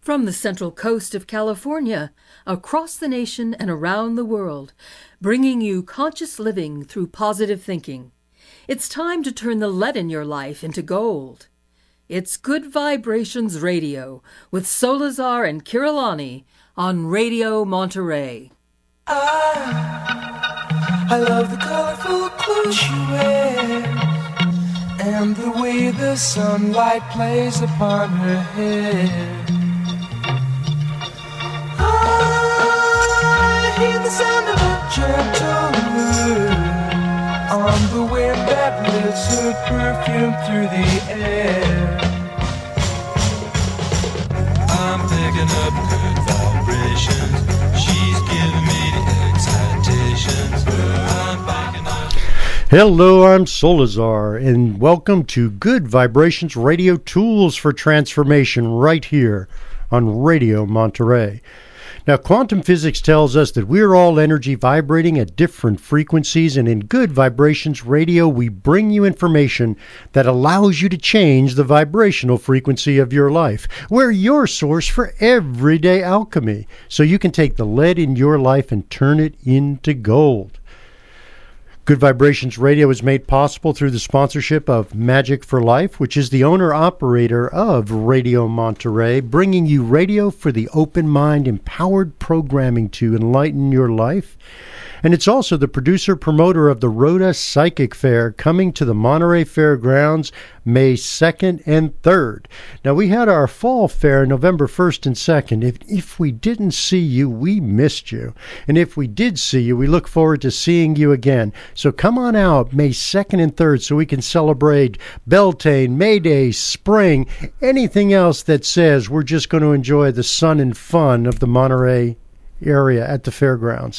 From the central coast of California, across the nation and around the world, bringing you conscious living through positive thinking. It's time to turn the lead in your life into gold. It's Good Vibrations Radio with Solazar and Kirillani on Radio Monterey. I love the colorful clothes she wears and the way the sunlight plays upon her hair. I hear the sound of a gentle word on the wind that lifts her perfume through the air. I'm picking up good vibrations. She's giving me excitations. I'm picking up. Hello, I'm Solazar, and welcome to Good Vibrations Radio Tools for Transformation right here on Radio Monterey. Now, quantum physics tells us that we're all energy vibrating at different frequencies, and in Good Vibrations Radio, we bring you information that allows you to change the vibrational frequency of your life. We're your source for everyday alchemy, so you can take the lead in your life and turn it into gold. Good Vibrations Radio is made possible through the sponsorship of Magic for Life, which is the owner-operator of Radio Monterey, bringing you radio for the open mind, empowered programming to enlighten your life. And it's also the producer-promoter of the Rhoda Psychic Fair, coming to the Monterey Fairgrounds May 2nd and 3rd. Now, we had our fall fair November 1st and 2nd. If we didn't see you, we missed you. And if we did see you, we look forward to seeing you again. So come on out May 2nd and 3rd so we can celebrate Beltane, May Day, spring, anything else that says we're just going to enjoy the sun and fun of the Monterey area at the fairgrounds.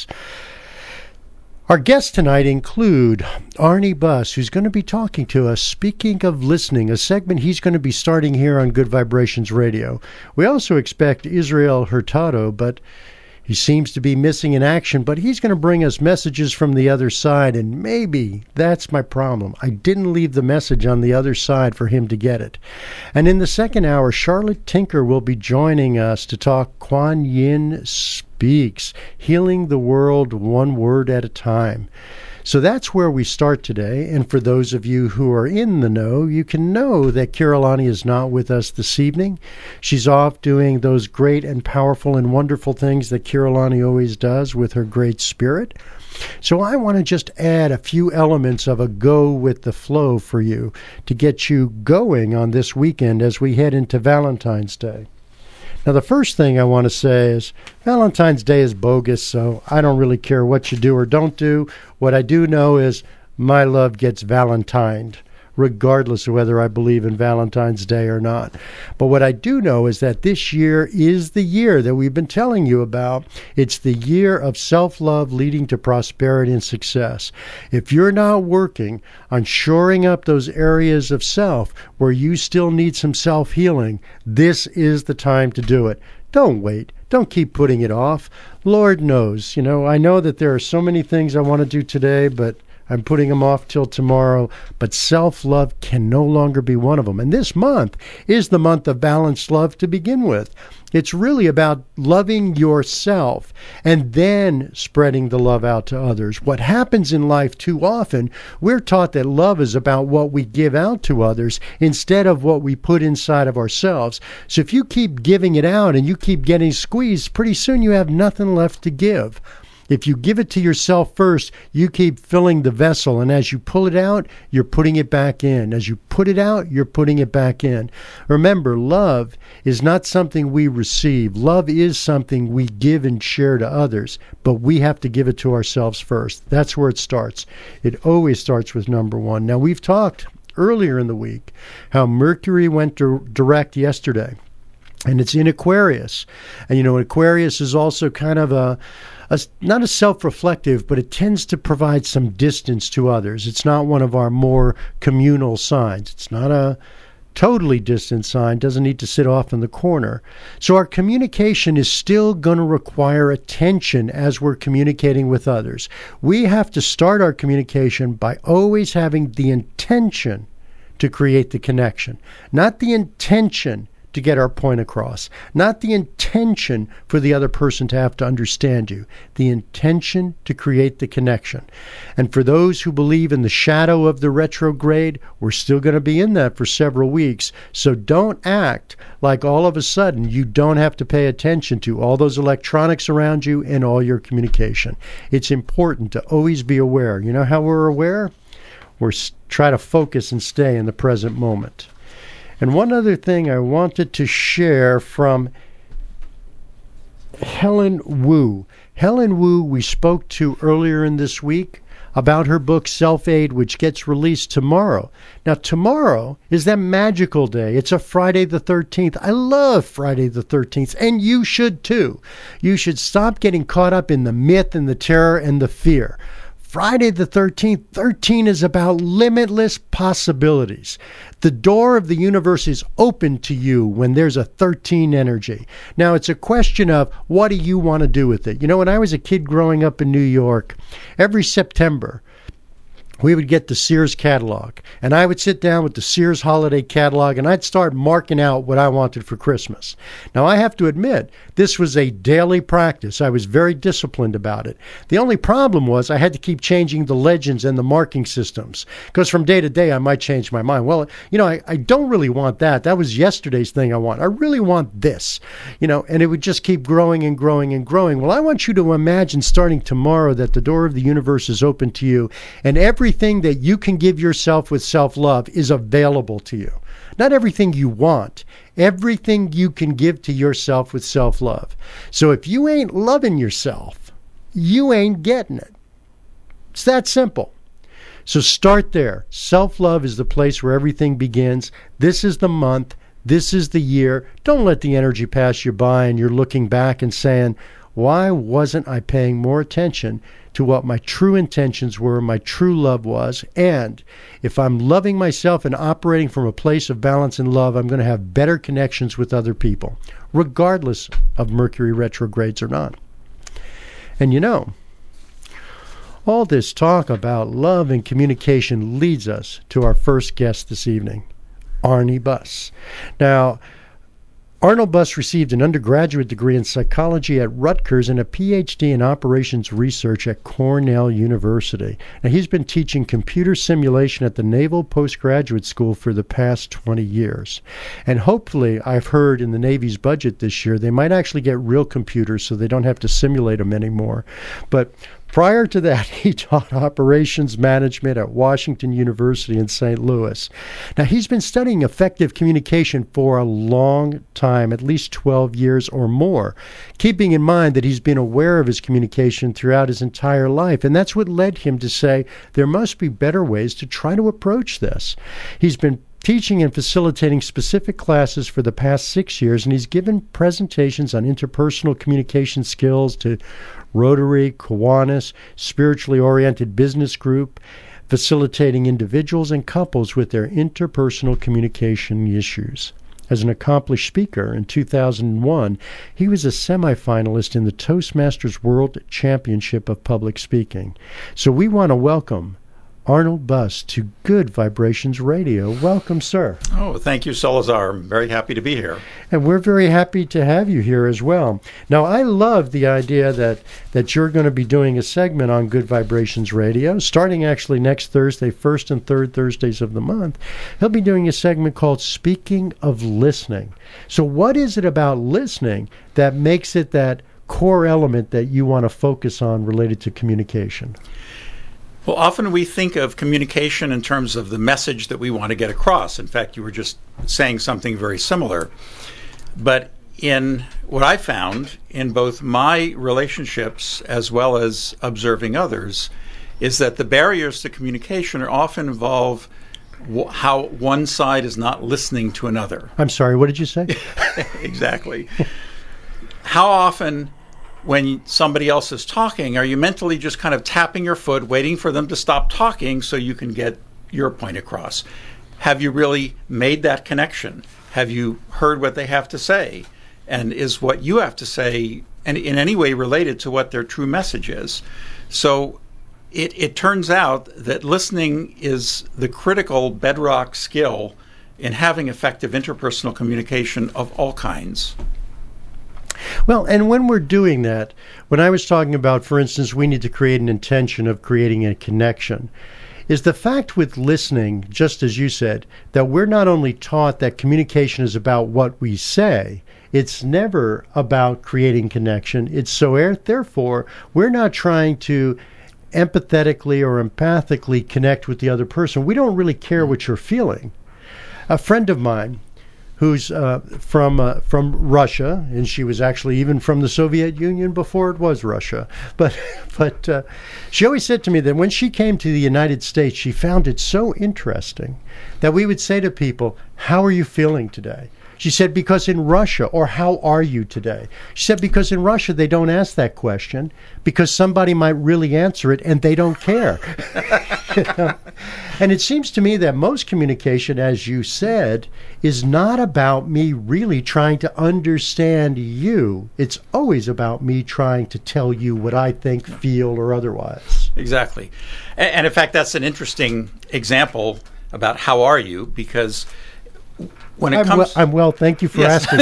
Our guests tonight include Arnie Buss, who's going to be talking to us, Speaking of Listening, a segment he's going to be starting here on Good Vibrations Radio. We also expect Israel Hurtado, but he seems to be missing in action, but he's going to bring us messages from the other side, and maybe that's my problem. I didn't leave the message on the other side for him to get it. And in the second hour, Charlotte Tinker will be joining us to talk Kuan Yin Speaks, healing the world one word at a time. So that's where we start today, and for those of you who are in the know, you can know that Kirillani is not with us this evening. She's off doing those great and powerful and wonderful things that Kirillani always does with her great spirit. So I want to just add a few elements of a go with the flow for you to get you going on this weekend as we head into Valentine's Day. Now, the first thing I want to say is Valentine's Day is bogus, so I don't really care what you do or don't do. What I do know is my love gets valentined, regardless of whether I believe in Valentine's Day or not. But what I do know is that this year is the year that we've been telling you about. It's the year of self-love leading to prosperity and success. If you're not working on shoring up those areas of self where you still need some self-healing, this is the time to do it. Don't wait. Don't keep putting it off. Lord knows, I know that there are so many things I want to do today, but I'm putting them off till tomorrow, but self-love can no longer be one of them. And this month is the month of balanced love to begin with. It's really about loving yourself and then spreading the love out to others. What happens in life too often, we're taught that love is about what we give out to others instead of what we put inside of ourselves. So if you keep giving it out and you keep getting squeezed, pretty soon you have nothing left to give. If you give it to yourself first, you keep filling the vessel, and as you pull it out, you're putting it back in. As you put it out, you're putting it back in. Remember, love is not something we receive. Love is something we give and share to others, but we have to give it to ourselves first. That's where it starts. It always starts with number one. Now, we've talked earlier in the week how Mercury went direct yesterday, and it's in Aquarius. And, Aquarius is also kind of not a self-reflective, but it tends to provide some distance to others. It's not one of our more communal signs. It's not a totally distant sign, doesn't need to sit off in the corner. So our communication is still going to require attention as we're communicating with others. We have to start our communication by always having the intention to create the connection, not the intention to get our point across, not the intention for the other person to have to understand you, the intention to create the connection. And for those who believe in the shadow of the retrograde, we're still going to be in that for several weeks. So don't act like all of a sudden you don't have to pay attention to all those electronics around you and all your communication. It's important to always be aware. You know how we're aware? We're try to focus and stay in the present moment. And one other thing I wanted to share from Helen Wu. Helen Wu, we spoke to earlier in this week about her book Self-Aid, which gets released tomorrow. Now, tomorrow is that magical day. It's a Friday the 13th. I love Friday the 13th, and you should too. You should stop getting caught up in the myth and the terror and the fear. Friday the 13th, 13 is about limitless possibilities. The door of the universe is open to you when there's a 13 energy. Now, it's a question of what do you want to do with it? You know, when I was a kid growing up in New York, every September, we would get the Sears catalog, and I would sit down with the Sears holiday catalog, and I'd start marking out what I wanted for Christmas. Now, I have to admit, this was a daily practice. I was very disciplined about it. The only problem was I had to keep changing the legends and the marking systems, because from day to day, I might change my mind. Well, you know, I don't really want that. That was yesterday's thing I want. I really want this, you know, and it would just keep growing and growing and growing. Well, I want you to imagine starting tomorrow that the door of the universe is open to you, and everything that you can give yourself with self-love is available to you. Not everything you want, everything you can give to yourself with self-love. So if you ain't loving yourself, you ain't getting it. It's that simple. So start there. Self-love is the place where everything begins. This is the month. This is the year. Don't let the energy pass you by and you're looking back and saying, why wasn't I paying more attention to what my true intentions were, my true love was? And if I'm loving myself and operating from a place of balance and love, I'm going to have better connections with other people, regardless of Mercury retrogrades or not. And you know, all this talk about love and communication leads us to our first guest this evening, Arnie Buss. Now, Arnold Buss received an undergraduate degree in psychology at Rutgers and a PhD in operations research at Cornell University. Now, he's been teaching computer simulation at the Naval Postgraduate School for the past 20 years. And hopefully, I've heard in the Navy's budget this year, they might actually get real computers so they don't have to simulate them anymore. But prior to that, he taught operations management at Washington University in St. Louis. Now, he's been studying effective communication for a long time, at least 12 years or more, keeping in mind that he's been aware of his communication throughout his entire life. And that's what led him to say there must be better ways to try to approach this. He's been teaching and facilitating specific classes for the past 6 years, and he's given presentations on interpersonal communication skills to Rotary, Kiwanis, spiritually oriented business group, facilitating individuals and couples with their interpersonal communication issues. As an accomplished speaker in 2001, he was a semifinalist in the Toastmasters World Championship of Public Speaking. So we want to welcome Arnold Buss to Good Vibrations Radio. Welcome, sir. Oh, thank you, Salazar. I'm very happy to be here. And we're very happy to have you here as well. Now, I love the idea that you're going to be doing a segment on Good Vibrations Radio, starting actually next Thursday, first and third Thursdays of the month. He'll be doing a segment called Speaking of Listening. So what is it about listening that makes it that core element that you want to focus on related to communication? Well, often we think of communication in terms of the message that we want to get across. In fact, you were just saying something very similar. But in what I found in both my relationships as well as observing others is that the barriers to communication are often involve how one side is not listening to another. I'm sorry, what did you say? Exactly. How often, when somebody else is talking, are you mentally just kind of tapping your foot, waiting for them to stop talking so you can get your point across? Have you really made that connection? Have you heard what they have to say? And is what you have to say in any way related to what their true message is? So it turns out that listening is the critical bedrock skill in having effective interpersonal communication of all kinds. Well, and when we're doing that, when I was talking about, for instance, we need to create an intention of creating a connection, is the fact with listening, just as you said, that we're not only taught that communication is about what we say, it's never about creating connection. It's therefore, we're not trying to empathetically or empathically connect with the other person. We don't really care what you're feeling. A friend of mine who's from Russia, and she was actually even from the Soviet Union before it was Russia. But she always said to me that when she came to the United States, she found it so interesting that we would say to people, "How are you feeling today?" She said, because in Russia, or how are you today? She said, because in Russia, they don't ask that question because somebody might really answer it and they don't care. You know? And it seems to me that most communication, as you said, is not about me really trying to understand you. It's always about me trying to tell you what I think, feel, or otherwise. Exactly. And in fact, that's an interesting example about how are you, because when it comes... I'm well, thank you for asking.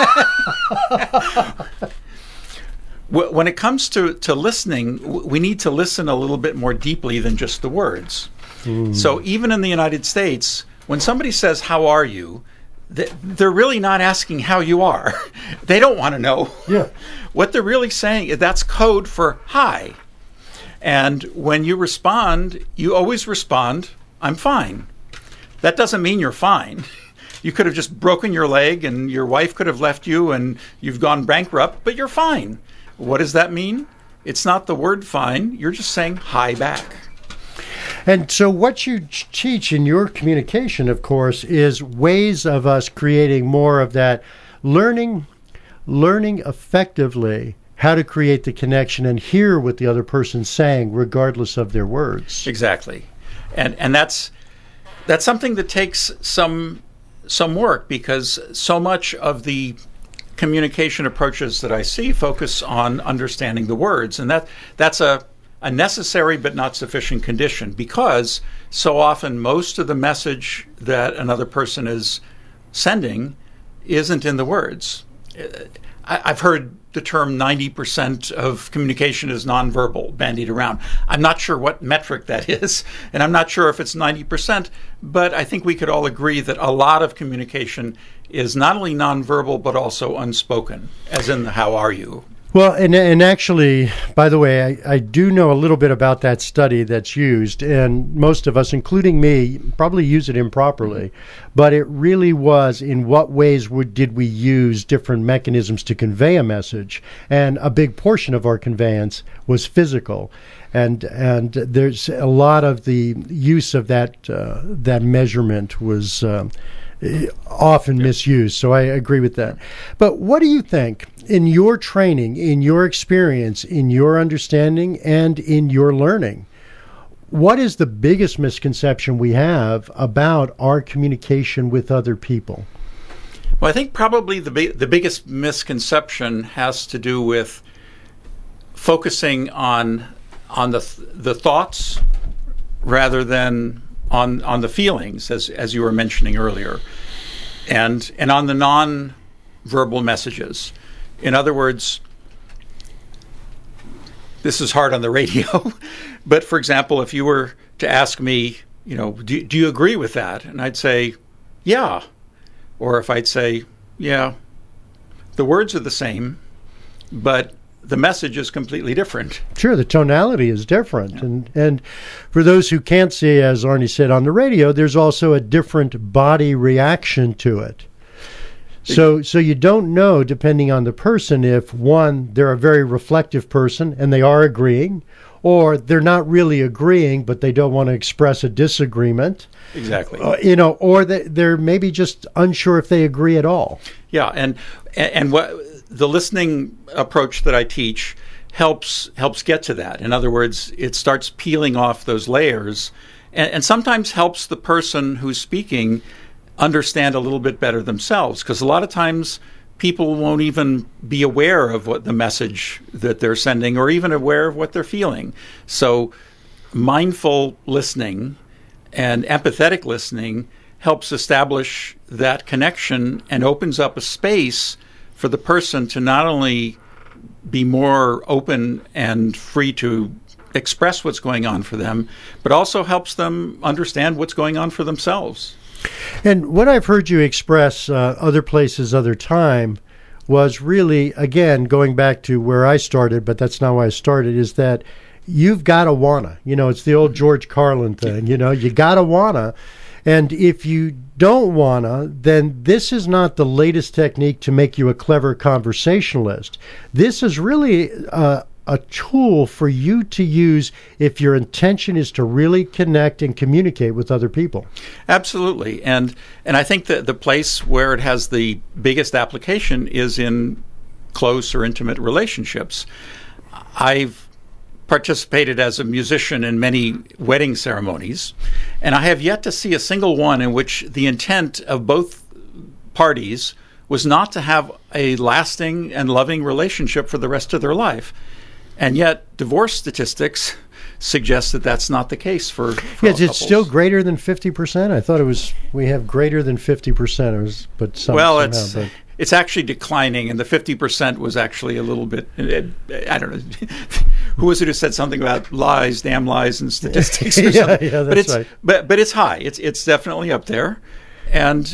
When it comes to listening, we need to listen a little bit more deeply than just the words. So even in the United States, when somebody says, "How are you?" they're really not asking how you are. They don't want to know. Yeah. What they're really saying is that's code for hi. And when you respond, you always respond, "I'm fine." That doesn't mean you're fine. You could have just broken your leg and your wife could have left you and you've gone bankrupt, but you're fine. What does that mean? It's not the word fine. You're just saying hi back. And so what you teach in your communication, of course, is ways of us creating more of that learning effectively how to create the connection and hear what the other person's saying, regardless of their words. Exactly. And that's something that takes some work, because so much of the communication approaches that I see focus on understanding the words, and that's a necessary but not sufficient condition, because so often most of the message that another person is sending isn't in the words. I've heard the term 90% of communication is nonverbal bandied around. I'm not sure what metric that is, and I'm not sure if it's 90%, but I think we could all agree that a lot of communication is not only nonverbal but also unspoken, as in the "how are you?" Well, and actually, by the way, I do know a little bit about that study that's used, and most of us, including me, probably use it improperly. But it really was, in what ways did we use different mechanisms to convey a message? And a big portion of our conveyance was physical. And there's a lot of the use of that measurement was often misused. So I agree with that. But what do you think, in your training, in your experience, in your understanding, and in your learning, what is the biggest misconception we have about our communication with other people? Well, I think probably the biggest misconception has to do with focusing on the thoughts rather than on the feelings, as you were mentioning earlier, and on the non-verbal messages. In other words, this is hard on the radio, but for example, if you were to ask me, do you agree with that? And I'd say, yeah. Or if I'd say, yeah, the words are the same, but the message is completely different. Sure, the tonality is different. Yeah. And for those who can't see, as Arnie said on the radio, there's also a different body reaction to it. So you don't know, depending on the person, if one, they're a very reflective person and they are agreeing, or they're not really agreeing, but they don't want to express a disagreement. Exactly. Or they're maybe just unsure if they agree at all. Yeah, and what the listening approach that I teach helps get to that. In other words, it starts peeling off those layers, and sometimes helps the person who's speaking understand a little bit better themselves, because a lot of times people won't even be aware of what the message that they're sending, or even aware of what they're feeling. So mindful listening and empathetic listening helps establish that connection and opens up a space for the person to not only be more open and free to express what's going on for them, but also helps them understand what's going on for themselves. And what I've heard you express other places, other time, was really, again, going back to where I started, but that's not why I started, is that you've got to wanna. It's the old George Carlin thing, you got to wanna. And if you don't wanna, then this is not the latest technique to make you a clever conversationalist. This is really a tool for you to use if your intention is to really connect and communicate with other people. Absolutely. And I think that the place where it has the biggest application is in close or intimate relationships. I've participated as a musician in many wedding ceremonies, and I have yet to see a single one in which the intent of both parties was not to have a lasting and loving relationship for the rest of their life. And yet, divorce statistics suggest that that's not the case for yes, it's still greater than 50%. I thought we have greater than 50%. It's actually declining, and the 50% was actually a little bit, I don't know, who was it who said something about lies, damn lies, and statistics or something? Yeah, that's right. But it's high. It's definitely up there. And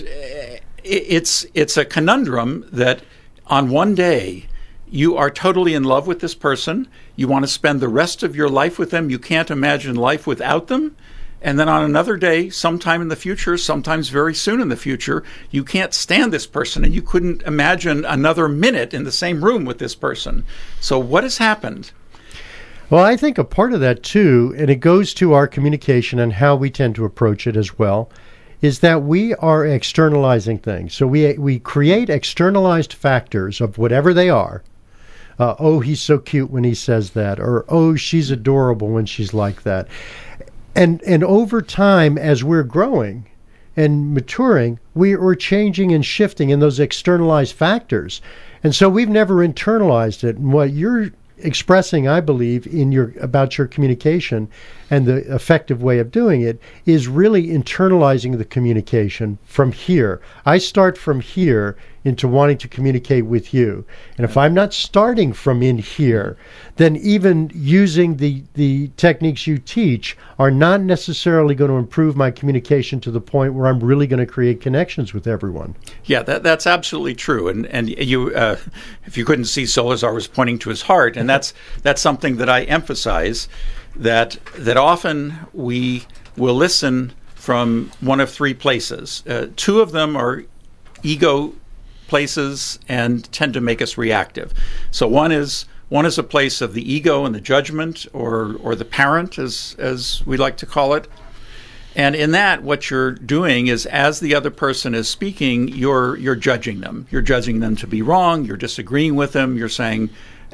it's a conundrum that on one day, you are totally in love with this person. You want to spend the rest of your life with them. You can't imagine life without them. And then on another day, sometime in the future, sometimes very soon in the future, you can't stand this person and you couldn't imagine another minute in the same room with this person. So what has happened? Well, I think a part of that too, and it goes to our communication and how we tend to approach it as well, is that we are externalizing things. So we create externalized factors of whatever they are. Oh, he's so cute when he says that, or oh, she's adorable when she's like that. And over time, as we're growing and maturing, we're changing and shifting in those externalized factors. And so we've never internalized it. And what you're expressing, I believe, about your communication and the effective way of doing it is really internalizing the communication from here. I start from here into wanting to communicate with you. And if I'm not starting from in here, then even using the techniques you teach are not necessarily going to improve my communication to the point where I'm really going to create connections with everyone. Yeah, that's absolutely true. And you, if you couldn't see, Solazar was pointing to his heart, and that's something that I emphasize, that often we will listen from one of three places. Two of them are ego places and tend to make us reactive. So one is a place of the ego and the judgment, or the parent, as we like to call it. And in that, what you're doing is, as the other person is speaking, you're judging them. You're judging them to be wrong. You're disagreeing with them. You're saying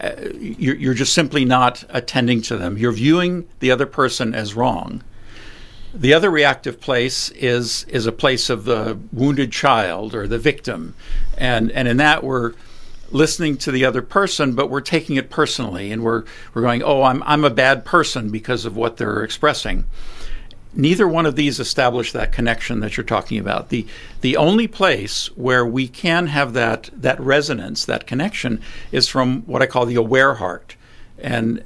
you're just simply not attending to them. You're viewing the other person as wrong. The other reactive place is a place of the wounded child or the victim. And in that, we're listening to the other person, but we're taking it personally, and we're going, oh, I'm a bad person because of what they're expressing. Neither one of these establish that connection that you're talking about. The only place where we can have that resonance, that connection, is from what I call the aware heart. And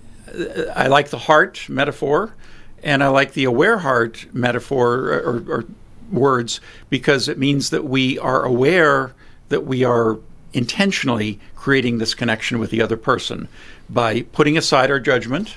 I like the heart metaphor, and I like the aware heart metaphor or words, because it means that we are aware that we are intentionally creating this connection with the other person by putting aside our judgment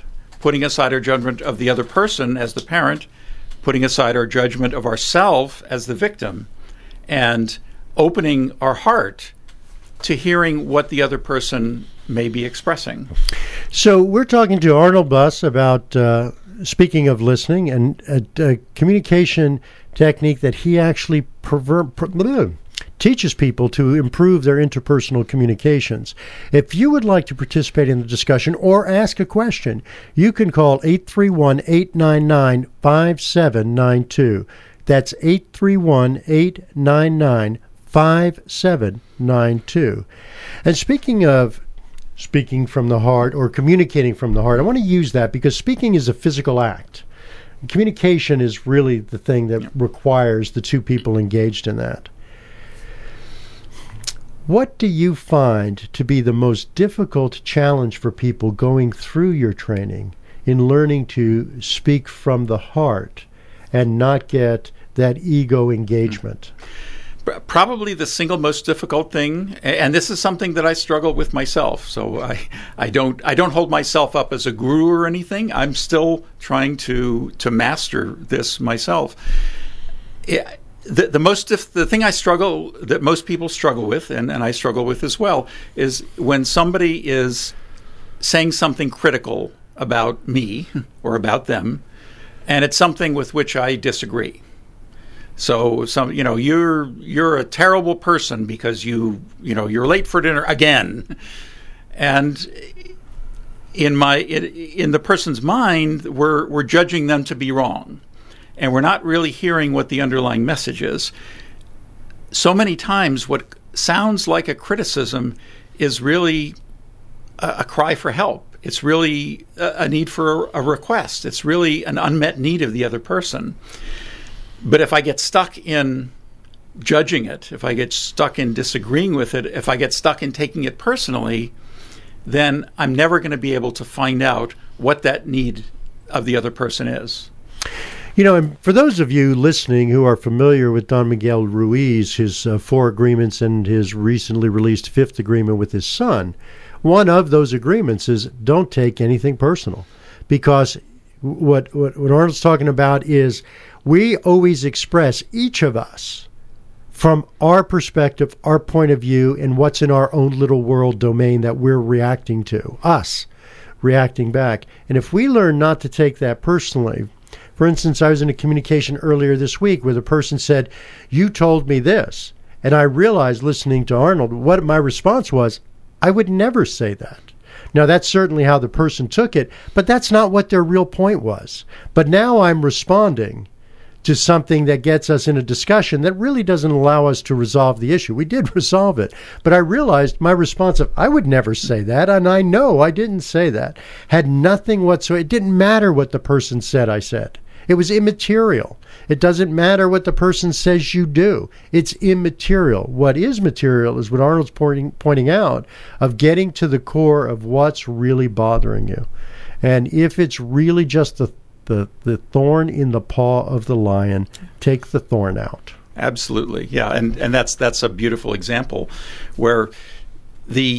of the other person as the parent, putting aside our judgment of ourselves as the victim, and opening our heart to hearing what the other person may be expressing. So we're talking to Arnold Buss about, speaking of listening, and a communication technique that he actually teaches people to improve their interpersonal communications. If you would like to participate in the discussion or ask a question, you can call 831-899-5792. That's 831-899-5792. And speaking of speaking from the heart or communicating from the heart, I want to use that because speaking is a physical act. Communication is really the thing that requires the two people engaged in that. What do you find to be the most difficult challenge for people going through your training in learning to speak from the heart and not get that ego engagement? Probably the single most difficult thing, and this is something that I struggle with myself. So I don't hold myself up as a guru or anything. I'm still trying to master this myself. The thing that most people struggle with, and I struggle with as well, is when somebody is saying something critical about me or about them, and it's something with which I disagree. So you're a terrible person because you're late for dinner again, and in the person's mind, we're judging them to be wrong, and we're not really hearing what the underlying message is. So many times, what sounds like a criticism is really a cry for help. It's really a need for a request. It's really an unmet need of the other person. But if I get stuck in judging it, if I get stuck in disagreeing with it, if I get stuck in taking it personally, then I'm never going to be able to find out what that need of the other person is. And for those of you listening who are familiar with Don Miguel Ruiz, his 4 agreements and his recently released 5th agreement with his son, one of those agreements is don't take anything personal. Because what Arnold's talking about is we always express, each of us, from our perspective, our point of view, and what's in our own little world domain that we're reacting to, us reacting back. And if we learn not to take that personally, for instance, I was in a communication earlier this week where the person said, "You told me this." And I realized, listening to Arnold, what my response was, I would never say that. Now, that's certainly how the person took it, but that's not what their real point was. But now I'm responding to something that gets us in a discussion that really doesn't allow us to resolve the issue. We did resolve it, but I realized my response of, I would never say that, and I know I didn't say that, had nothing whatsoever. It didn't matter what the person said I said. It was immaterial. It doesn't matter what the person says you do. It's immaterial. What is material is what Arnold's pointing out, of getting to the core of what's really bothering you. And if it's really just the thorn in the paw of the lion, take the thorn out. Absolutely, yeah, and that's a beautiful example where the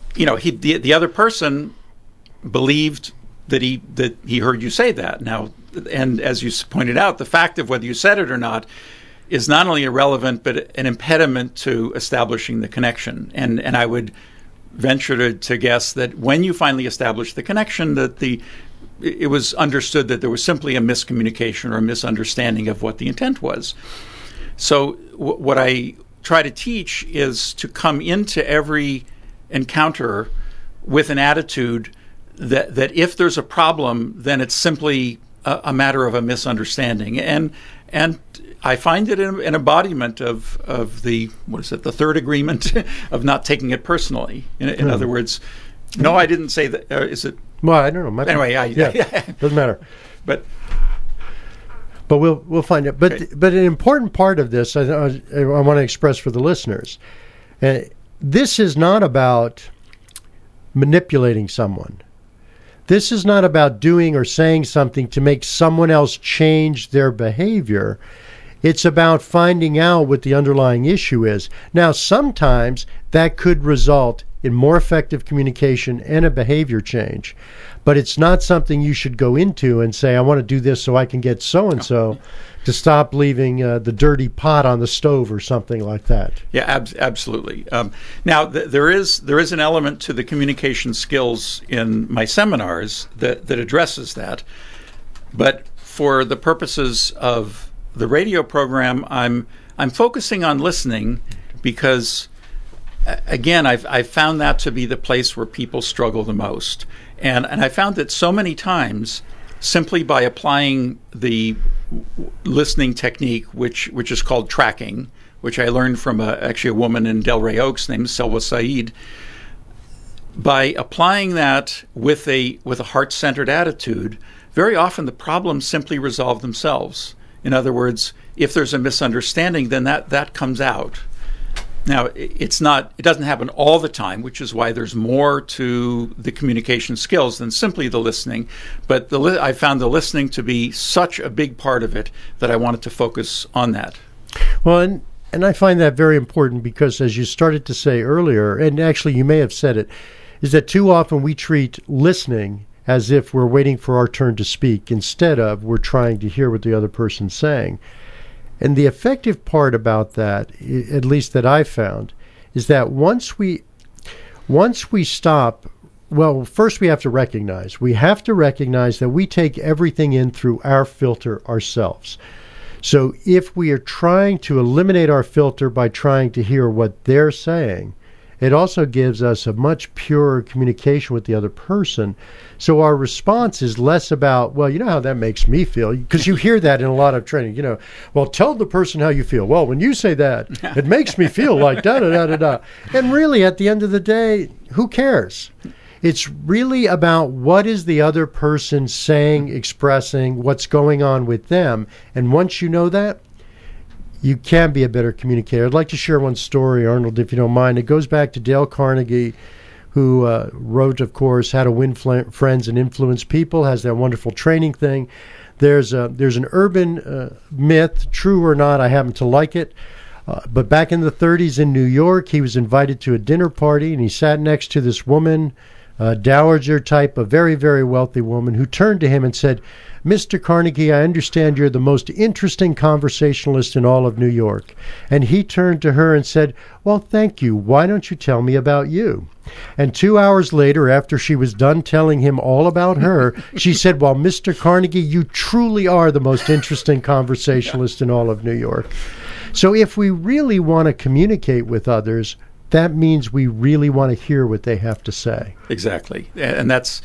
other person believed that he heard you say that. Now, and as you pointed out, the fact of whether you said it or not is not only irrelevant but an impediment to establishing the connection. And I would venture to guess that when you finally establish the connection, that it was understood that there was simply a miscommunication or a misunderstanding of what the intent was. So what I try to teach is to come into every encounter with an attitude that if there's a problem, then it's simply a matter of a misunderstanding. And I find it an embodiment of the 3rd agreement of not taking it personally. In other words, no, I didn't say that. Is it? Well, I don't know. Anyway, doesn't matter. But we'll find it. But an important part of this, I want to express for the listeners, this is not about manipulating someone. This is not about doing or saying something to make someone else change their behavior. It's about finding out what the underlying issue is. Now, sometimes that could result in more effective communication and a behavior change, but it's not something you should go into and say, I want to do this so I can get so-and-so to stop leaving the dirty pot on the stove or something like that. Yeah, absolutely. Now, there is an element to the communication skills in my seminars that addresses that, but for the purposes of the radio program, I'm focusing on listening because, again, I've found that to be the place where people struggle the most. And I found that so many times, simply by applying the listening technique, which is called tracking, which I learned from actually a woman in Delray Oaks named Selwa Saeed, by applying that with a heart-centered attitude, very often the problems simply resolve themselves. In other words, if there's a misunderstanding, then that comes out. Now, it doesn't happen all the time, which is why there's more to the communication skills than simply the listening. But I found the listening to be such a big part of it that I wanted to focus on that. Well, and I find that very important because, as you started to say earlier, and actually you may have said it, is that too often we treat listening as if we're waiting for our turn to speak instead of we're trying to hear what the other person's saying. And the effective part about that, at least that I found, is that once we stop, well, first we have to recognize. We have to recognize that we take everything in through our filter ourselves. So if we are trying to eliminate our filter by trying to hear what they're saying, it also gives us a much purer communication with the other person. So our response is less about, well, you know how that makes me feel, because you hear that in a lot of training, well, tell the person how you feel. Well, when you say that, it makes me feel like da-da-da-da-da. And really, at the end of the day, who cares? It's really about what is the other person saying, expressing, what's going on with them. And once you know that, you can be a better communicator. I'd like to share one story, Arnold, if you don't mind. It goes back to Dale Carnegie, who wrote, of course, How to Win Friends and Influence People, has that wonderful training thing. There's an urban myth, true or not, I happen to like it. But back in the 30s in New York, he was invited to a dinner party, and he sat next to this woman, dowager type, a very, very wealthy woman, who turned to him and said, Mr. Carnegie, I understand you're the most interesting conversationalist in all of New York. And he turned to her and said, well, thank you. Why don't you tell me about you? And 2 hours later, after she was done telling him all about her, she said, well, Mr. Carnegie, you truly are the most interesting conversationalist in all of New York. So if we really want to communicate with others, that means we really want to hear what they have to say. Exactly. And that's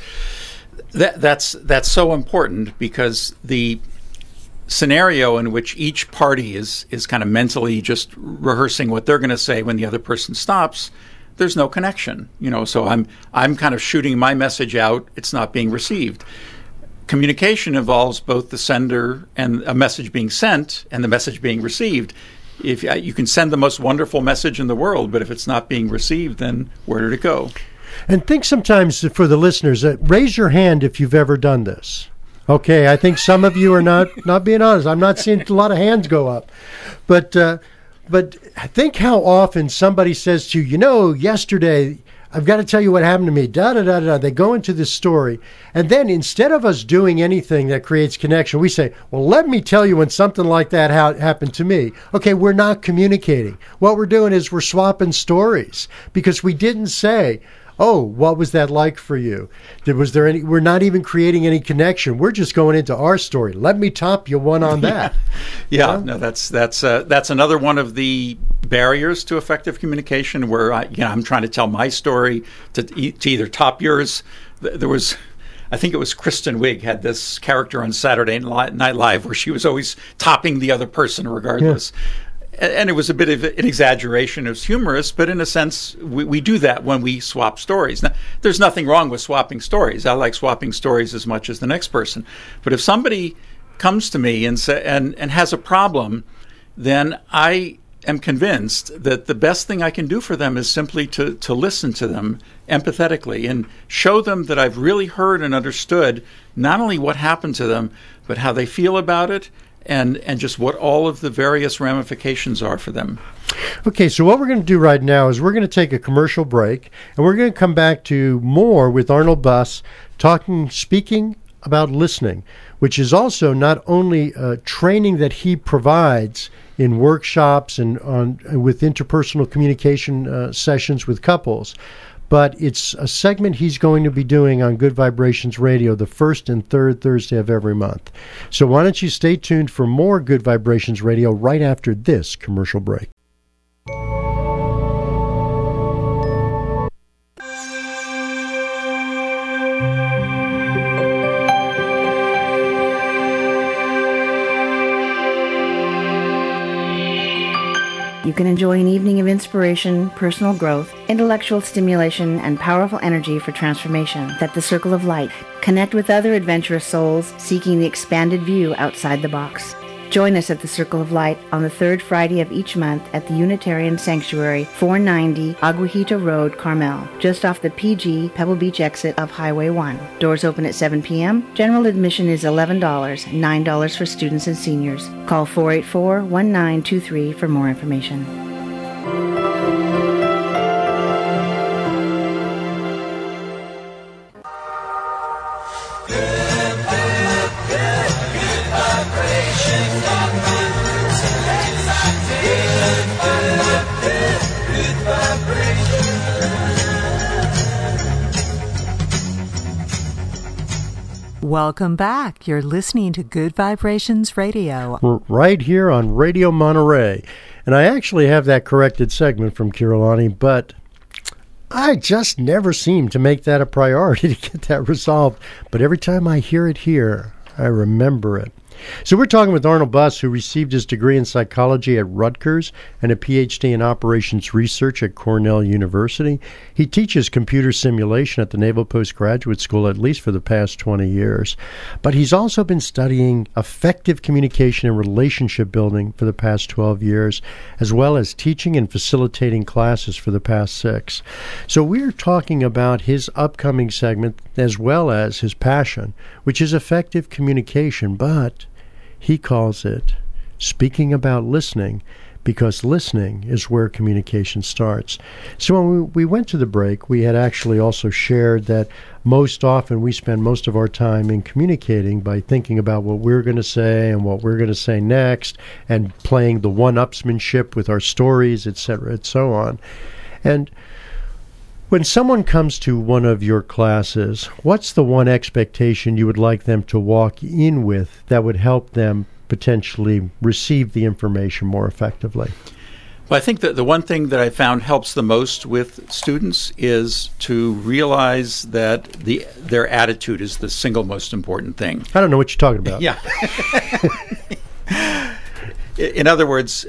so important, because the scenario in which each party is kind of mentally just rehearsing what they're going to say when the other person stops, there's no connection. So I'm kind of shooting my message out, it's not being received. Communication involves both the sender and a message being sent and the message being received. If you can send the most wonderful message in the world, but if it's not being received, then where did it go? And think sometimes, for the listeners, raise your hand if you've ever done this. Okay, I think some of you are not being honest. I'm not seeing a lot of hands go up. But think how often somebody says to you, yesterday, I've got to tell you what happened to me, da-da-da-da. They go into this story. And then instead of us doing anything that creates connection, we say, well, let me tell you when something like that happened to me. Okay, we're not communicating. What we're doing is we're swapping stories, because we didn't say, oh, what was that like for you? We're not even creating any connection. We're just going into our story. Let me top you one on that. Yeah. No, that's another one of the barriers to effective communication, where I'm trying to tell my story to either top yours. There was, I think it was Kristen Wiig had this character on Saturday Night Live where she was always topping the other person regardless. Yeah. And it was a bit of an exaggeration. It was humorous, but in a sense, we do that when we swap stories. Now, there's nothing wrong with swapping stories. I like swapping stories as much as the next person. But if somebody comes to me and has a problem, then I am convinced that the best thing I can do for them is simply to listen to them empathetically and show them that I've really heard and understood not only what happened to them, but how they feel about it, and just what all of the various ramifications are for them. Okay, so what we're going to do right now is we're going to take a commercial break, and we're going to come back to more with Arnold Buss, speaking about listening, which is also not only training that he provides in workshops and with interpersonal communication sessions with couples, but it's a segment he's going to be doing on Good Vibrations Radio the first and third Thursday of every month. So why don't you stay tuned for more Good Vibrations Radio right after this commercial break. You can enjoy an evening of inspiration, personal growth, intellectual stimulation, and powerful energy for transformation at the Circle of Light. Connect with other adventurous souls seeking the expanded view outside the box. Join us at the Circle of Light on the third Friday of each month at the Unitarian Sanctuary, 490 Aguajito Road, Carmel, just off the PG Pebble Beach exit of Highway 1. Doors open at 7 p.m. General admission is $11, $9 for students and seniors. Call 484-1923 for more information. Welcome back. You're listening to Good Vibrations Radio. We're right here on Radio Monterey. And I actually have that corrected segment from Kirillani, but I just never seem to make that a priority to get that resolved. But every time I hear it here, I remember it. So we're talking with Arnold Buss, who received his degree in psychology at Rutgers and a PhD in operations research at Cornell University. He teaches computer simulation at the Naval Postgraduate School, at least for the past 20 years. But he's also been studying effective communication and relationship building for the past 12 years, as well as teaching and facilitating classes for the past 6. So we're talking about his upcoming segment as well as his passion, which is effective communication, but he calls it speaking about listening, because listening is where communication starts. So when we went to the break, we had actually also shared that most often we spend most of our time in communicating by thinking about what we're going to say and what we're going to say next, and playing the one-upsmanship with our stories, etc., and so on. And when someone comes to one of your classes, what's the one expectation you would like them to walk in with that would help them potentially receive the information more effectively? Well, I think that the one thing that I found helps the most with students is to realize that their attitude is the single most important thing. I don't know what you're talking about. Yeah. In other words,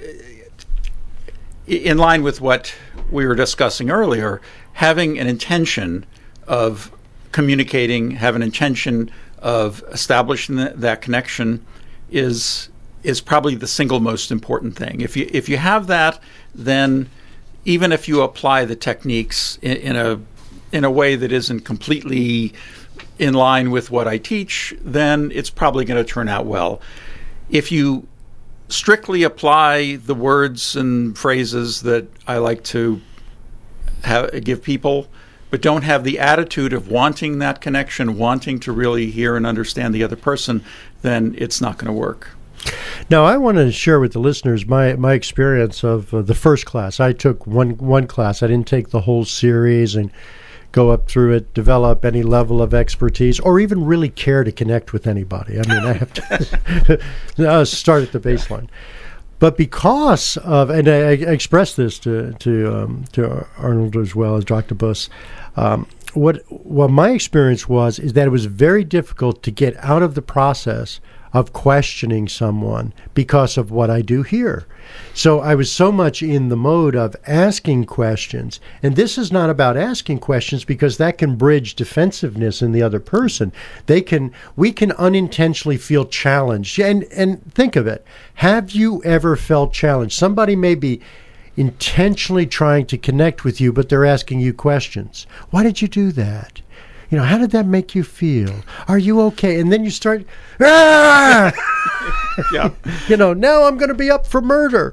in line with what we were discussing earlier, having an intention of communicating, have an intention of establishing that connection is probably the single most important thing. If you have that, then even if you apply the techniques in a way that isn't completely in line with what I teach, then it's probably going to turn out well. If you strictly apply the words and phrases that I like to give people, but don't have the attitude of wanting that connection, wanting to really hear and understand the other person, then it's not going to work. Now, I want to share with the listeners my experience of the first class. I took one class. I didn't take the whole series and go up through it, develop any level of expertise, or even really care to connect with anybody. I mean, I have to start at the baseline. But because of, and I expressed this to Arnold as well as Dr. Buss, what my experience is that it was very difficult to get out of the process of questioning someone because of what I do here. So I was so much in the mode of asking questions. And this is not about asking questions, because that can bridge defensiveness in the other person. We can unintentionally feel challenged. And think of it. Have you ever felt challenged? Somebody may be intentionally trying to connect with you, but they're asking you questions. Why did you do that? You know, how did that make you feel? Are you okay? And then you start, yeah. You know, now I'm going to be up for murder.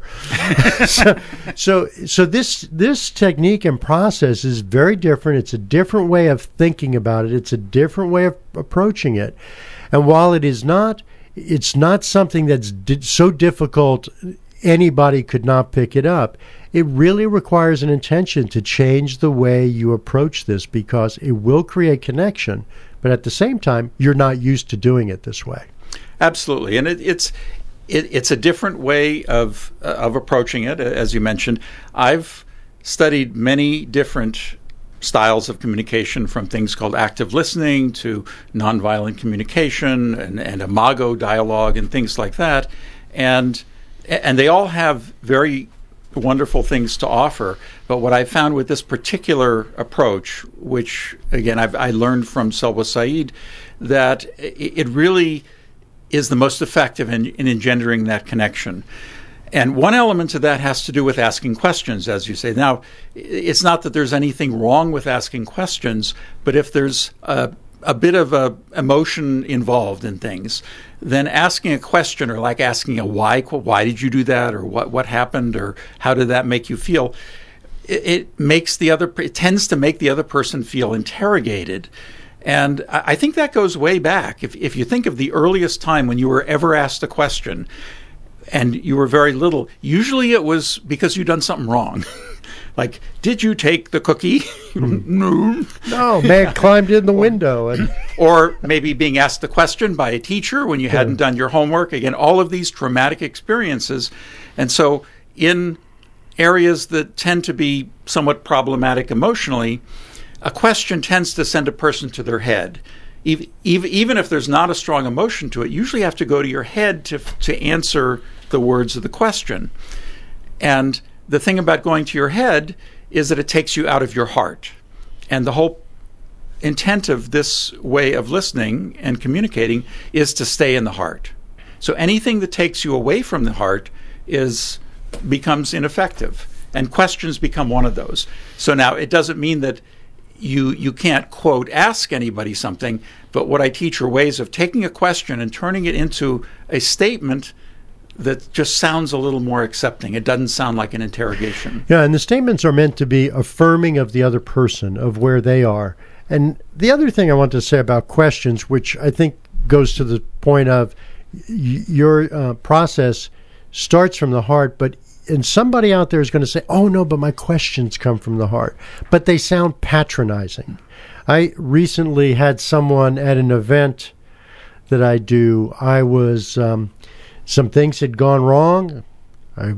So this technique and process is very different. It's a different way of thinking about it. It's a different way of approaching it. And while it's not something that's so difficult anybody could not pick it up, it really requires an intention to change the way you approach this, because it will create connection, but at the same time, you're not used to doing it this way. Absolutely, and it's a different way of approaching it. As you mentioned, I've studied many different styles of communication, from things called active listening to nonviolent communication and imago dialogue and things like that, and they all have very wonderful things to offer. But what I found with this particular approach, which, again, I learned from Selwa Said, that it really is the most effective in engendering that connection. And one element of that has to do with asking questions, as you say. Now, it's not that there's anything wrong with asking questions, but if there's a bit of a emotion involved in things, then asking a question, or like asking a why did you do that, or what happened, or how did that make you feel, it tends to make the other person feel interrogated. And I think that goes way back. If you think of the earliest time when you were ever asked a question and you were very little, usually it was because you'd done something wrong. Like, did you take the cookie? No. No, man climbed in the window. Or maybe being asked the question by a teacher when you hadn't done your homework. Again, all of these traumatic experiences. And so in areas that tend to be somewhat problematic emotionally, a question tends to send a person to their head. Even if there's not a strong emotion to it, you usually have to go to your head to answer the words of the question. And the thing about going to your head is that it takes you out of your heart. And the whole intent of this way of listening and communicating is to stay in the heart. So anything that takes you away from the heart becomes ineffective. And questions become one of those. So now it doesn't mean that you can't, quote, ask anybody something, but what I teach are ways of taking a question and turning it into a statement that just sounds a little more accepting. It doesn't sound like an interrogation. Yeah, and the statements are meant to be affirming of the other person, of where they are. And the other thing I want to say about questions, which I think goes to the point of your process starts from the heart, and somebody out there is going to say, oh, no, but my questions come from the heart. But they sound patronizing. I recently had someone at an event that I do. I was... some things had gone wrong. I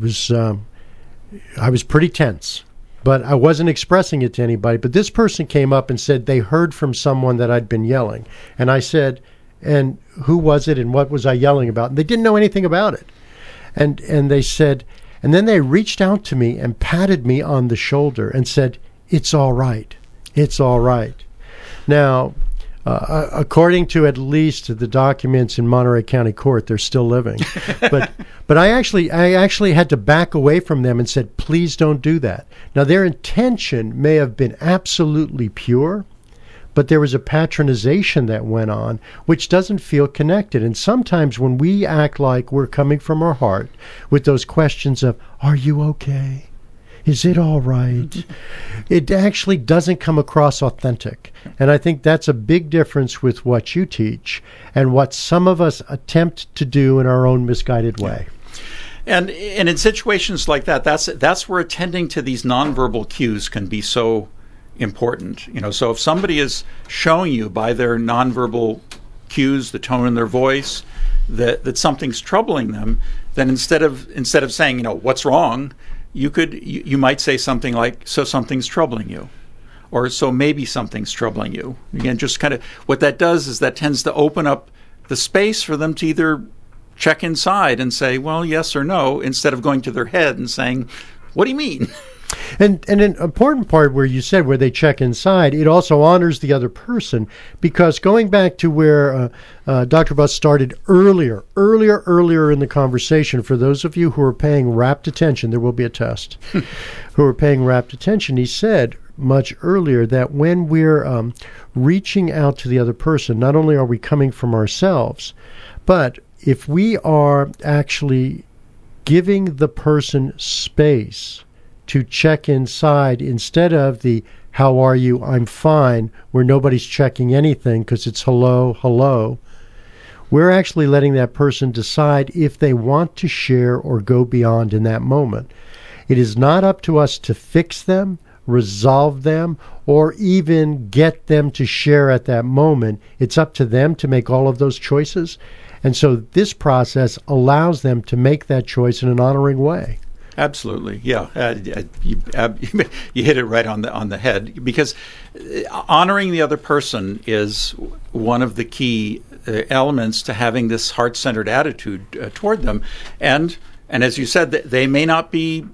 was pretty tense, but I wasn't expressing it to anybody. But this person came up and said they heard from someone that I'd been yelling. And I said, and who was it and what was I yelling about? And they didn't know anything about it. And they said, and then they reached out to me and patted me on the shoulder and said, it's all right. It's all right. Now, according to at least the documents in Monterey County Court, they're still living. But I actually had to back away from them and said, please don't do that. Now, their intention may have been absolutely pure, but there was a patronization that went on, which doesn't feel connected. And sometimes when we act like we're coming from our heart with those questions of, are you okay? Is it all right? It actually doesn't come across authentic. And I think that's a big difference with what you teach and what some of us attempt to do in our own misguided way. And in situations like that, that's where attending to these nonverbal cues can be so important. So if somebody is showing you by their nonverbal cues, the tone in their voice, that something's troubling them, then instead of saying, what's wrong, you might say something like, so something's troubling you, or so maybe something's troubling you. Again, just kind of what that does is that tends to open up the space for them to either check inside and say, well, yes or no, instead of going to their head and saying, what do you mean? And an important part where you said where they check inside, it also honors the other person, because going back to where Dr. Buss started earlier in the conversation, for those of you who are paying rapt attention, there will be a test, who are paying rapt attention, he said much earlier that when we're reaching out to the other person, not only are we coming from ourselves, but if we are actually giving the person space to check inside instead of the how are you, I'm fine, where nobody's checking anything because it's hello, we're actually letting that person decide if they want to share or go beyond in that moment. It is not up to us to fix them, resolve them, or even get them to share at that moment. It's up to them to make all of those choices. And so this process allows them to make that choice in an honoring way. Absolutely, yeah. You hit it right on the head, because honoring the other person is one of the key elements to having this heart-centered attitude toward them. And And as you said, they may not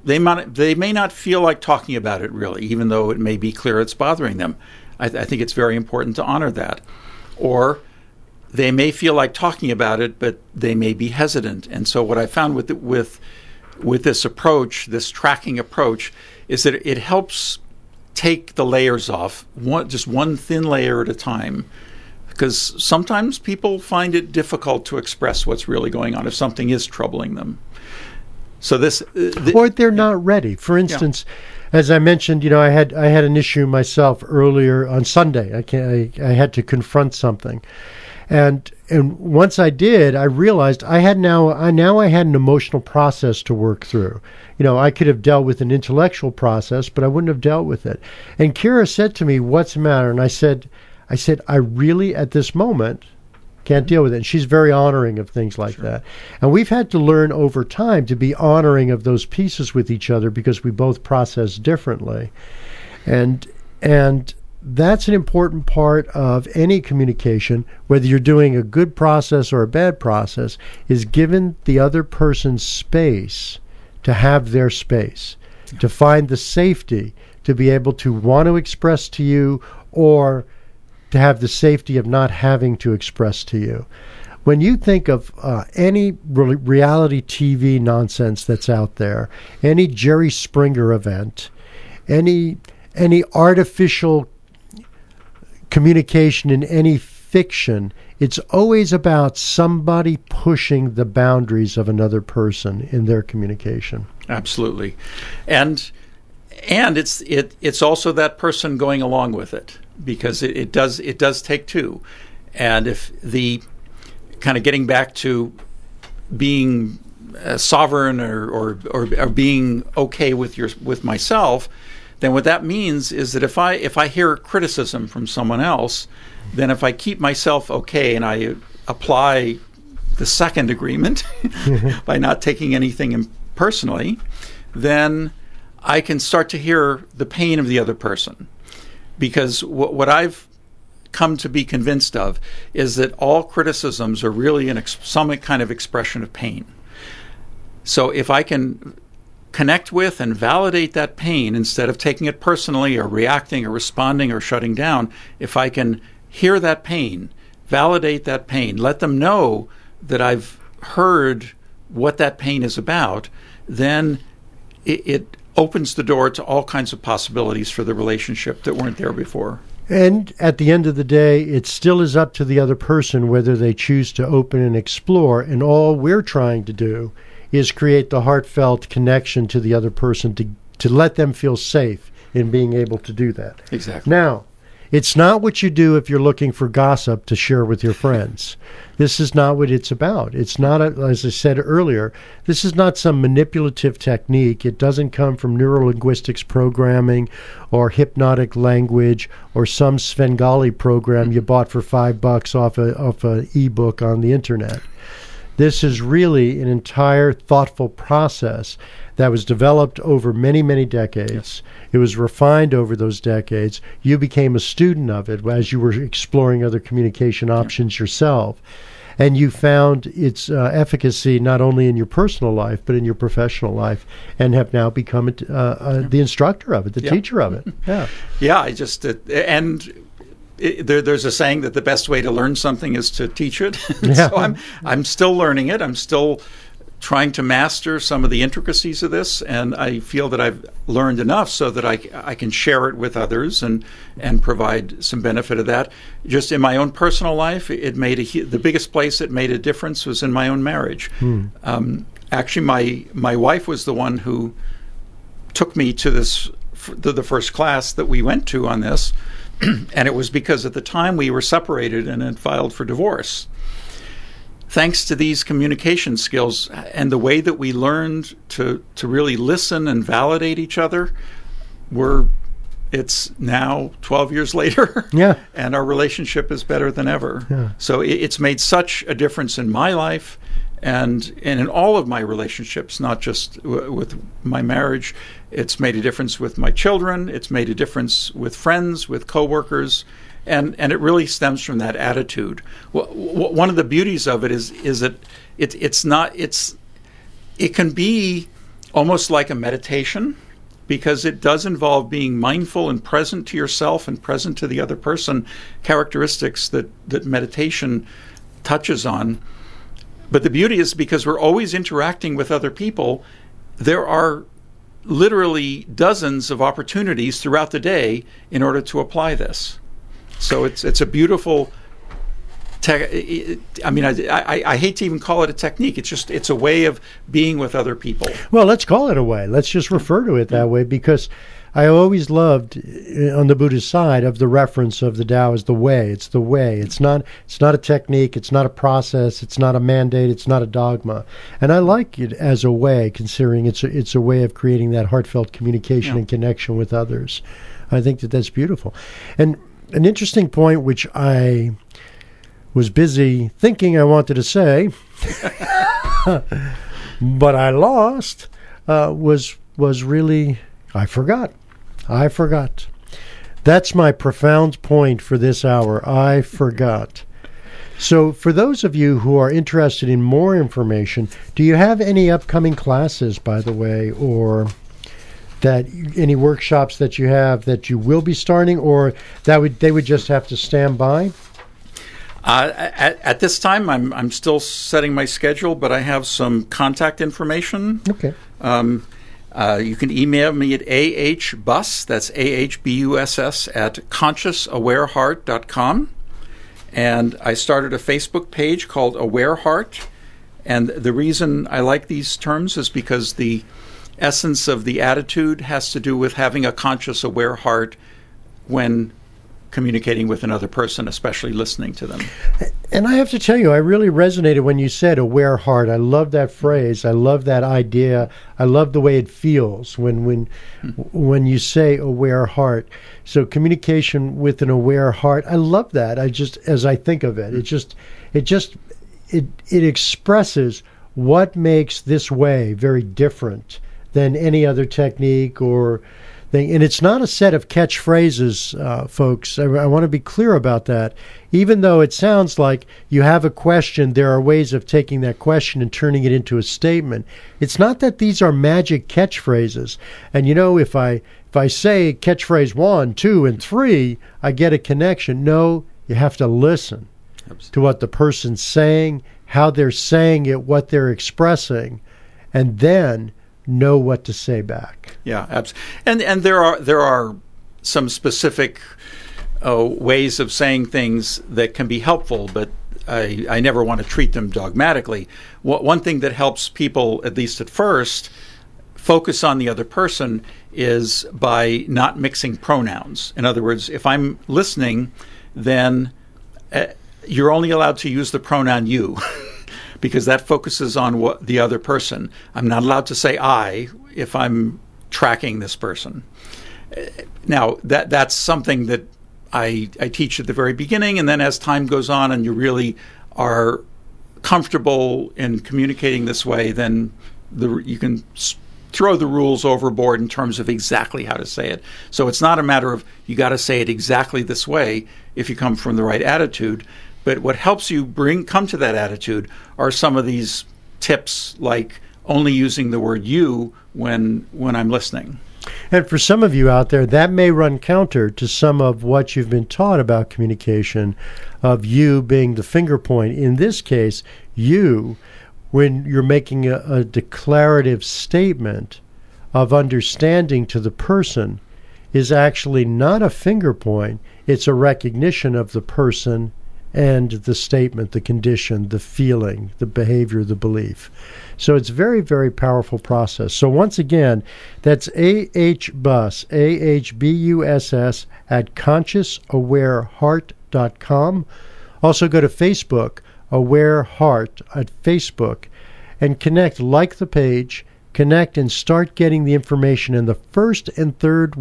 feel like talking about it really, even though it may be clear it's bothering them. I think it's very important to honor that. Or they may feel like talking about it, but they may be hesitant. And so what I found with this approach, this tracking approach, is that it helps take the layers off, just one thin layer at a time. Because sometimes people find it difficult to express what's really going on if something is troubling them. So or they're not ready. For instance, as I mentioned, I had an issue myself earlier on Sunday. I had to confront something, and once I did, I realized I had an emotional process to work through. I could have dealt with an intellectual process, but I wouldn't have dealt with it. And Kira said to me, "What's the matter?" And I said, I really, at this moment, can't deal with it. And she's very honoring of things like that. And we've had to learn over time to be honoring of those pieces with each other because we both process differently. And that's an important part of any communication, whether you're doing a good process or a bad process, is giving the other person space to have their space, to find the safety to be able to want to express to you, or to have the safety of not having to express to you. When you think of any reality TV nonsense that's out there, any Jerry Springer event, any artificial communication in any fiction, it's always about somebody pushing the boundaries of another person in their communication. Absolutely. And it's also that person going along with it, because it does take two. And if the kind of getting back to being sovereign or being okay with myself, then what that means is that if I hear criticism from someone else, then if I keep myself okay and I apply the second agreement by not taking anything personally, then I can start to hear the pain of the other person. Because what I've come to be convinced of is that all criticisms are really some kind of expression of pain. So if I can connect with and validate that pain instead of taking it personally or reacting or responding or shutting down, if I can hear that pain, validate that pain, let them know that I've heard what that pain is about, then it opens the door to all kinds of possibilities for the relationship that weren't there before. And at the end of the day, it still is up to the other person whether they choose to open and explore. And all we're trying to do is create the heartfelt connection to the other person to let them feel safe in being able to do that. Exactly. Now, it's not what you do if you're looking for gossip to share with your friends. This is not what it's about. It's not, as I said earlier, this is not some manipulative technique. It doesn't come from neurolinguistics programming or hypnotic language or some Svengali program you bought for $5 off an ebook on the internet. This is really an entire thoughtful process that was developed over many, many decades. Yes. It was refined over those decades. You became a student of it as you were exploring other communication options yourself. And you found its efficacy not only in your personal life, but in your professional life, and have now become the instructor of it, the teacher of it. Yeah. Yeah, there's a saying that the best way to learn something is to teach it. Yeah. So I'm still learning it. I'm still trying to master some of the intricacies of this, and I feel that I've learned enough so that I can share it with others and provide some benefit of that. Just in my own personal life, the biggest place it made a difference was in my own marriage. Actually, my wife was the one who took me to the first class that we went to on this. And it was because at the time we were separated and had filed for divorce. Thanks to these communication skills and the way that we learned to really listen and validate each other, it's now 12 years later, and our relationship is better than ever. Yeah. So it's made such a difference in my life and in all of my relationships, not just with my marriage. It's made a difference with my children. It's made a difference with friends, with coworkers, and it really stems from that attitude. One of the beauties of it is that it's it can be almost like a meditation, because it does involve being mindful and present to yourself and present to the other person, characteristics that meditation touches on. But the beauty is, because we're always interacting with other people, there are literally dozens of opportunities throughout the day in order to apply this. So it's a beautiful I hate to even call it a technique. It's a way of being with other people. Well, let's call it a way. Let's just refer to it that way, because I always loved, on the Buddhist side, of the reference of the Tao as the way. It's the way. It's not a technique. It's not a process. It's not a mandate. It's not a dogma. And I like it as a way, considering it's a way of creating that heartfelt communication and connection with others. I think that's beautiful. And an interesting point, which I was busy thinking I wanted to say, but I lost, was really, I forgot. That's my profound point for this hour. I forgot. So for those of you who are interested in more information, do you have any upcoming classes, by the way, or any workshops that you have that you will be starting, or they would just have to stand by? At this time, I'm still setting my schedule, but I have some contact information. Okay. You can email me at ahbuss, that's AHBUSS, at consciousawareheart.com. And I started a Facebook page called Aware Heart. And the reason I like these terms is because the essence of the attitude has to do with having a conscious, aware heart when communicating with another person, especially listening to them. And I have to tell you, I really resonated when you said aware heart. I love that phrase. I love that idea. I love the way it feels when you say aware heart. So communication with an aware heart, I love that. As I think of it, it expresses what makes this way very different than any other technique or thing. And it's not a set of catchphrases, folks. I want to be clear about that. Even though it sounds like you have a question, there are ways of taking that question and turning it into a statement. It's not that these are magic catchphrases. And if I say catchphrase 1, 2, and 3, I get a connection. No, you have to listen to what the person's saying, how they're saying it, what they're expressing, and then know what to say back. Yeah, absolutely. And there are some specific ways of saying things that can be helpful, but I never want to treat them dogmatically. One thing that helps people, at least at first, focus on the other person is by not mixing pronouns. In other words, if I'm listening, then you're only allowed to use the pronoun you. Because that focuses on the other person. I'm not allowed to say I if I'm tracking this person. Now, that's something that I teach at the very beginning, and then as time goes on and you really are comfortable in communicating this way, then you can throw the rules overboard in terms of exactly how to say it. So it's not a matter of you got to say it exactly this way if you come from the right attitude. But what helps you come to that attitude are some of these tips, like only using the word you when I'm listening. And for some of you out there, that may run counter to some of what you've been taught about communication, of you being the finger point. In this case, you, when you're making a declarative statement of understanding to the person, is actually not a finger point. It's a recognition of the person and the statement, the condition, the feeling, the behavior, the belief. So it's a very, very powerful process. So once again, that's AHBUSS, AHBUSS, at consciousawareheart.com. Also go to Facebook, Aware Heart at Facebook, and like the page, connect and start getting the information in the first and third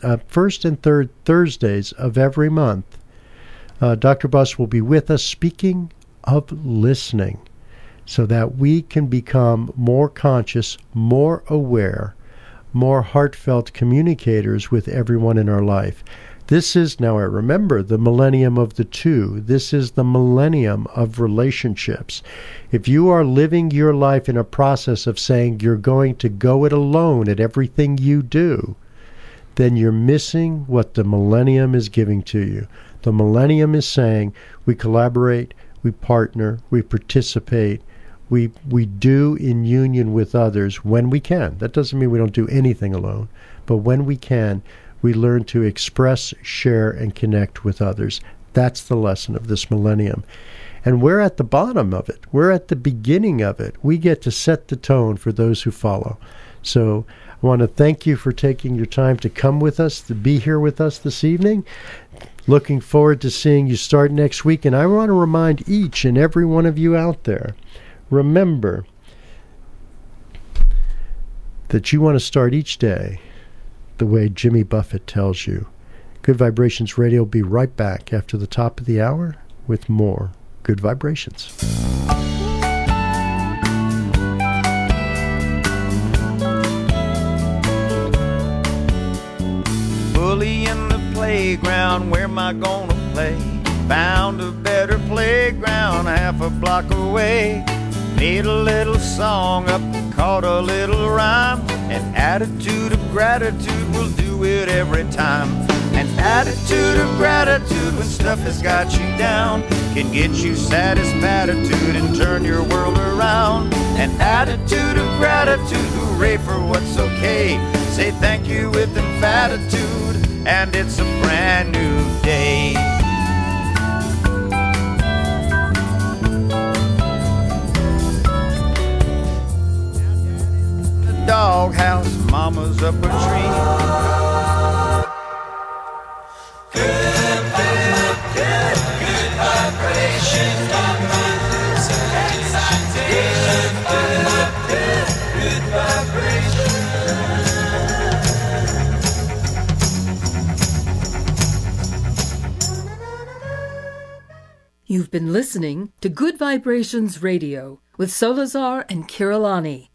Thursdays of every month. Dr. Buss will be with us speaking of listening so that we can become more conscious, more aware, more heartfelt communicators with everyone in our life. This is, now I remember, the millennium of the two. This is the millennium of relationships. If you are living your life in a process of saying you're going to go it alone at everything you do, then you're missing what the millennium is giving to you. The millennium is saying we collaborate, we partner, we participate, we do in union with others when we can. That doesn't mean we don't do anything alone, but when we can, we learn to express, share, and connect with others. That's the lesson of this millennium. And we're at the bottom of it. We're at the beginning of it. We get to set the tone for those who follow. So I want to thank you for taking your time to come with us, to be here with us this evening. Looking forward to seeing you start next week. And I want to remind each and every one of you out there, remember that you want to start each day the way Jimmy Buffett tells you. Good Vibrations Radio will be right back after the top of the hour with more Good Vibrations. Bully in the playground, where am I gonna play? Found a better playground half a block away. Made a little song up, caught a little rhyme. An attitude of gratitude will do it every time. An attitude of gratitude when stuff has got you down can get you satisfactude and turn your world around. An attitude of gratitude, hooray for what's okay. Say thank you with emphatitude, and it's a brand new day. Doghouse, mama's up a tree. Good vibrations. Good vibrations. You've been listening to Good Vibrations Radio with Solazar and Kirillani.